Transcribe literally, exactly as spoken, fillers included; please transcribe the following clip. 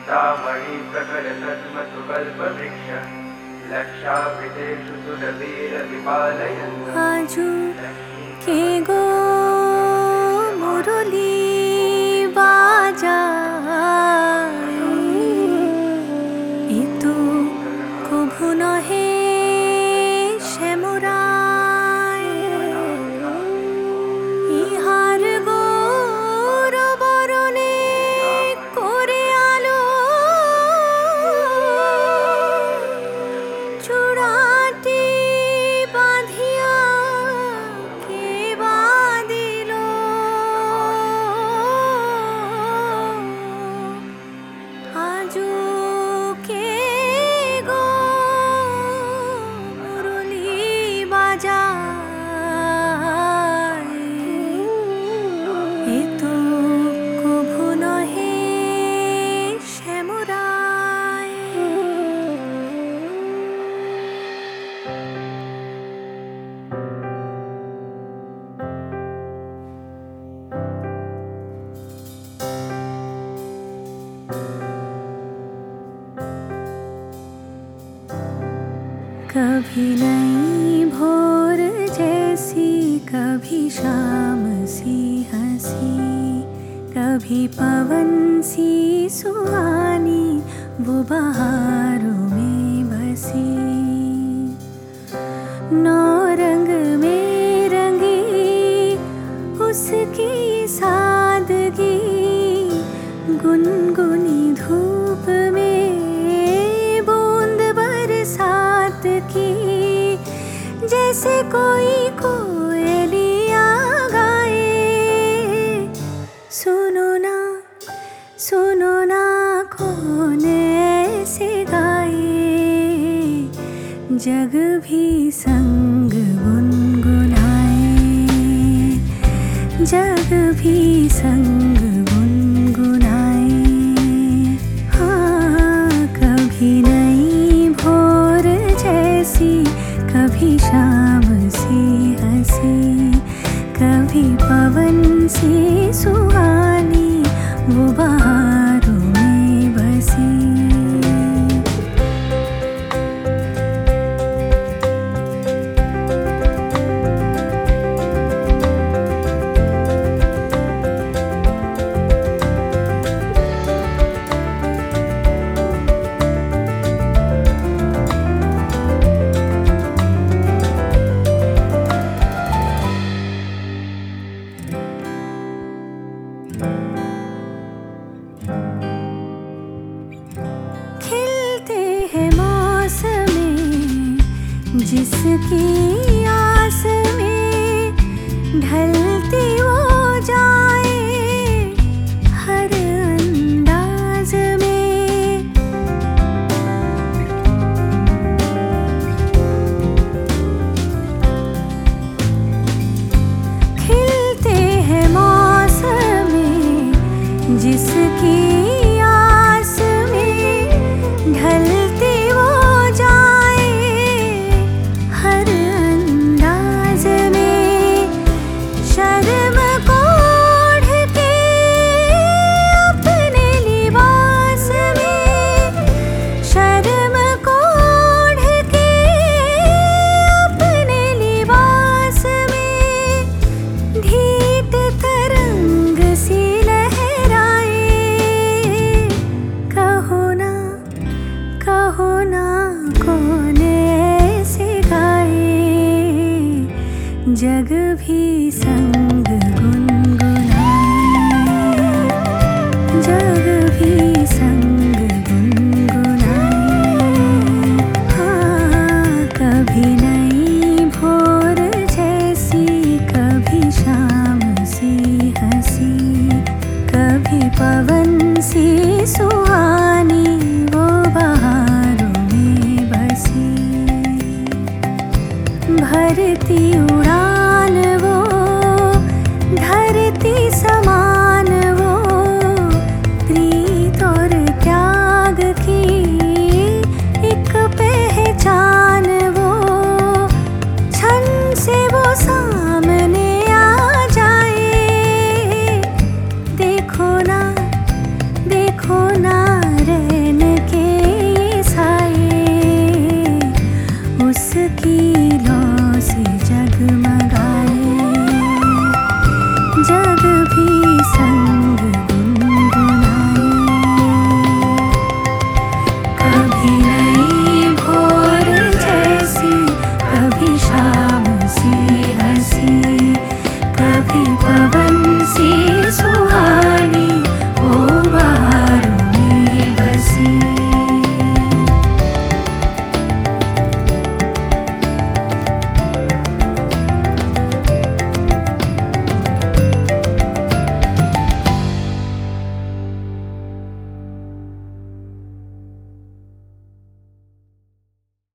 चिंतामणि प्रखर पद्मसुकल्पवृक्ष लक्षावृतेषु सुरवीरविपालयन् आजू के गो मुरली बाजा इतु कभु नहे श्यामराय इहार गौर बरणे करे आलो चूड़ाटी बांधिया के बांधिलो आजू के गो मुरली बाजा ए तो कभु नहे श्यामराय कभी नई भोर जैसी, कभी शाम सी हंसी, कभी पवन सी सुहानी वो बहारों में बसी। नौ रंग में रंगी उसकी सादगी, गुनगुनी धूप में बूंद बरसात की, जैसे कोई कोयलिया गाए। सुनो ना सुनो ना कौन ऐसे गाए, जग भी संग गुनगुनाए, जग भी संग गुनगुनाए। हाँ, कभी नई भोर जैसी, कभी शाम सी हंसी, कभी पवन सी सुहानी वो बहारों में बसी। खिलते हैं मौसमें जिसकी आस में, ढलती वो जाए हर अंदाज में। खिलते हैं मौसमें जिसकी आस में, ढलती वो जाए हर अंदाज में। शर्म को ओढ़ के अपने लिबास में, शर्म को ओढ़ के अपने लिबास में, ढीठ तरंग सी लहराए। कहो ना कहो ना कौन ऐसे गाए, जग भी संग गुनगुनाए, जग भी संग